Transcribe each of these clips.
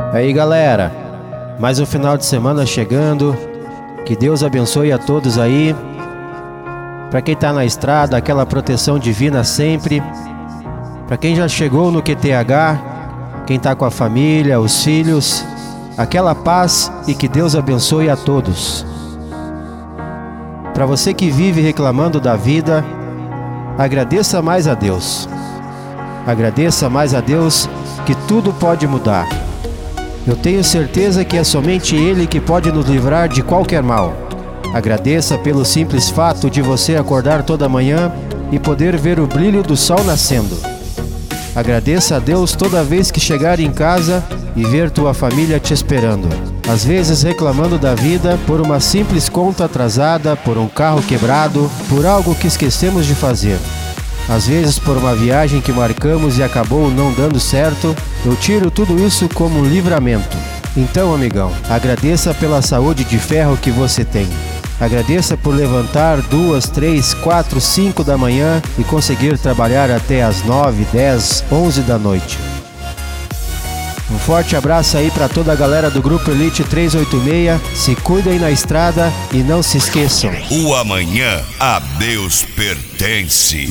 Aí galera, mais um final de semana chegando. Que Deus abençoe a todos aí. Para quem tá na estrada, aquela proteção divina sempre. Para quem já chegou no QTH, quem tá com a família, os filhos, aquela paz e que Deus abençoe a todos. Para você que vive reclamando da vida, agradeça mais a Deus. Agradeça mais a Deus que tudo pode mudar. Eu tenho certeza que é somente Ele que pode nos livrar de qualquer mal. Agradeça pelo simples fato de você acordar toda manhã e poder ver o brilho do sol nascendo. Agradeça a Deus toda vez que chegar em casa e ver tua família te esperando. Às vezes reclamando da vida por uma simples conta atrasada, por um carro quebrado, por algo que esquecemos de fazer. Às vezes por uma viagem que marcamos e acabou não dando certo. Eu tiro tudo isso como um livramento. Então, amigão, agradeça pela saúde de ferro que você tem. Agradeça por levantar 2, 3, 4, 5 da manhã e conseguir trabalhar até as 9, 10, 11 da noite. Um forte abraço aí para toda a galera do Grupo Elite 386. Se cuidem na estrada e não se esqueçam. O amanhã a Deus pertence.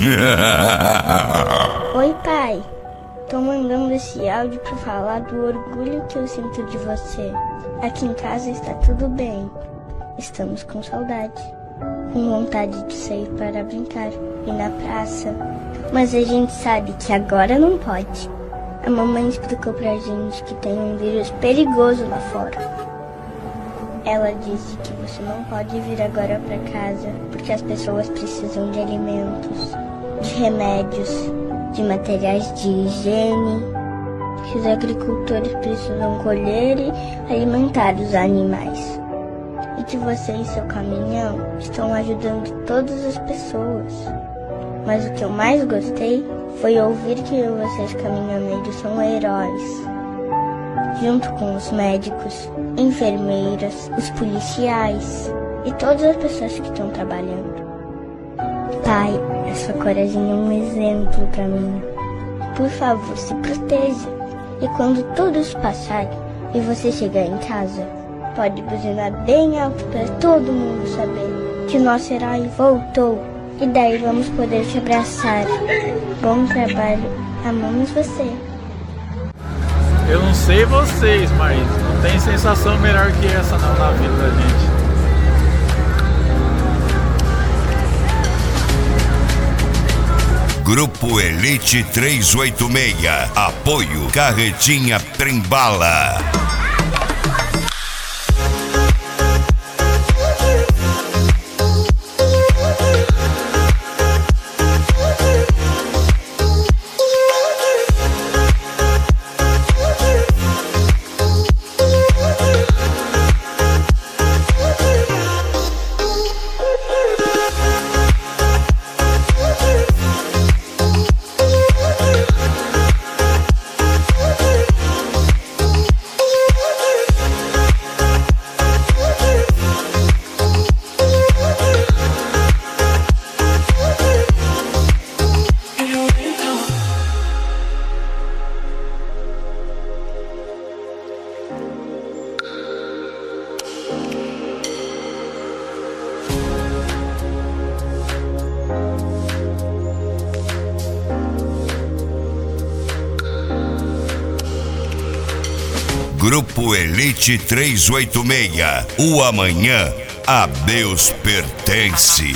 Oi, pai. Tô mandando esse áudio pra falar do orgulho que eu sinto de você. Aqui em casa está tudo bem. Estamos com saudade, com vontade de sair para brincar, ir na praça. Mas a gente sabe que agora não pode. A mamãe explicou pra gente que tem um vírus perigoso lá fora. Ela disse que você não pode vir agora pra casa porque as pessoas precisam de alimentos, de remédios, de materiais de higiene, que os agricultores precisam colher e alimentar os animais. E que você e seu caminhão estão ajudando todas as pessoas. Mas o que eu mais gostei foi ouvir que vocês caminhoneiros são heróis. Junto com os médicos, enfermeiras, os policiais e todas as pessoas que estão trabalhando. Pai, a sua coragem é um exemplo para mim. Por favor, se proteja. E quando tudo isso passar e você chegar em casa, pode buzinar bem alto para todo mundo saber que nosso herói voltou. E daí vamos poder te abraçar. Bom trabalho. Amamos você. Eu não sei vocês, mas não tem sensação melhor que essa não na vida da gente. Grupo Elite 386. Apoio Carretinha Trembala. Grupo Elite 386. O amanhã a Deus pertence.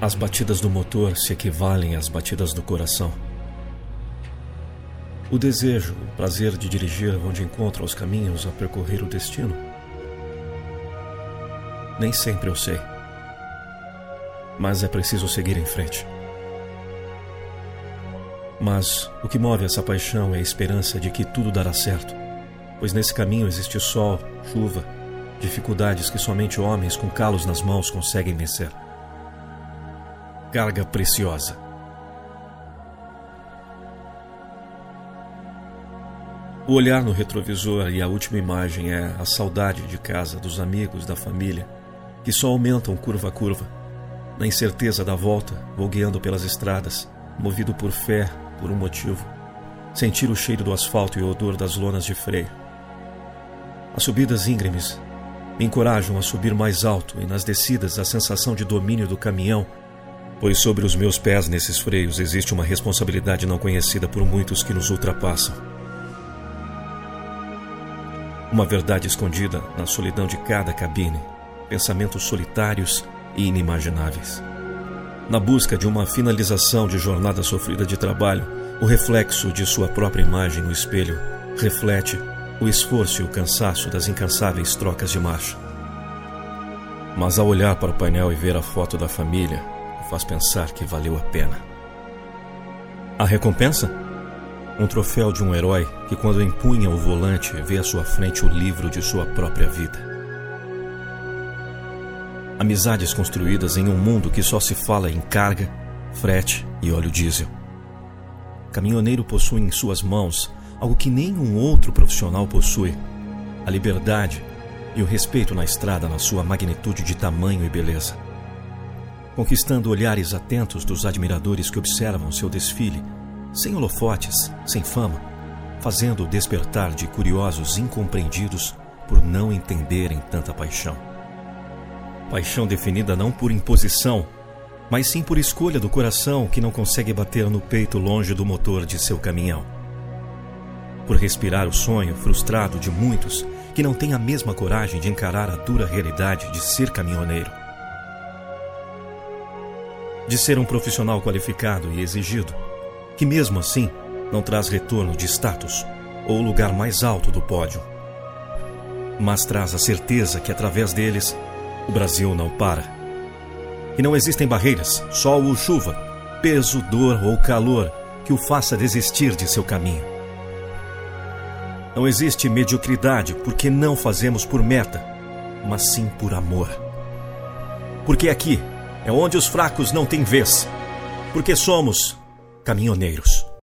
As batidas do motor se equivalem às batidas do coração. O desejo, o prazer de dirigir vão de encontro aos caminhos a percorrer o destino. Nem sempre eu sei, mas é preciso seguir em frente. Mas o que move essa paixão é a esperança de que tudo dará certo, pois nesse caminho existe sol, chuva, dificuldades que somente homens com calos nas mãos conseguem vencer. Carga preciosa. O olhar no retrovisor e a última imagem é a saudade de casa, dos amigos, da família, que só aumentam curva a curva. Na incerteza da volta, vou guiando pelas estradas, movido por fé, por um motivo: sentir o cheiro do asfalto e o odor das lonas de freio. As subidas íngremes me encorajam a subir mais alto, e nas descidas a sensação de domínio do caminhão, pois sobre os meus pés nesses freios existe uma responsabilidade não conhecida por muitos que nos ultrapassam. Uma verdade escondida na solidão de cada cabine, pensamentos solitários e inimagináveis. Na busca de uma finalização de jornada sofrida de trabalho, o reflexo de sua própria imagem no espelho reflete o esforço e o cansaço das incansáveis trocas de marcha. Mas ao olhar para o painel e ver a foto da família, faz pensar que valeu a pena. A recompensa? Um troféu de um herói que, quando empunha o volante, vê à sua frente o livro de sua própria vida. Amizades construídas em um mundo que só se fala em carga, frete e óleo diesel. Caminhoneiro possui em suas mãos algo que nenhum outro profissional possui: a liberdade e o respeito na estrada na sua magnitude de tamanho e beleza. Conquistando olhares atentos dos admiradores que observam seu desfile, sem holofotes, sem fama, fazendo o despertar de curiosos incompreendidos por não entenderem tanta paixão. Paixão definida não por imposição, mas sim por escolha do coração que não consegue bater no peito longe do motor de seu caminhão. Por respirar o sonho frustrado de muitos que não têm a mesma coragem de encarar a dura realidade de ser caminhoneiro. De ser um profissional qualificado e exigido, que mesmo assim não traz retorno de status ou lugar mais alto do pódio, mas traz a certeza que através deles o Brasil não para. E não existem barreiras, sol ou chuva, peso, dor ou calor que o faça desistir de seu caminho. Não existe mediocridade porque não fazemos por meta, mas sim por amor. Porque aqui é onde os fracos não têm vez, porque somos caminhoneiros.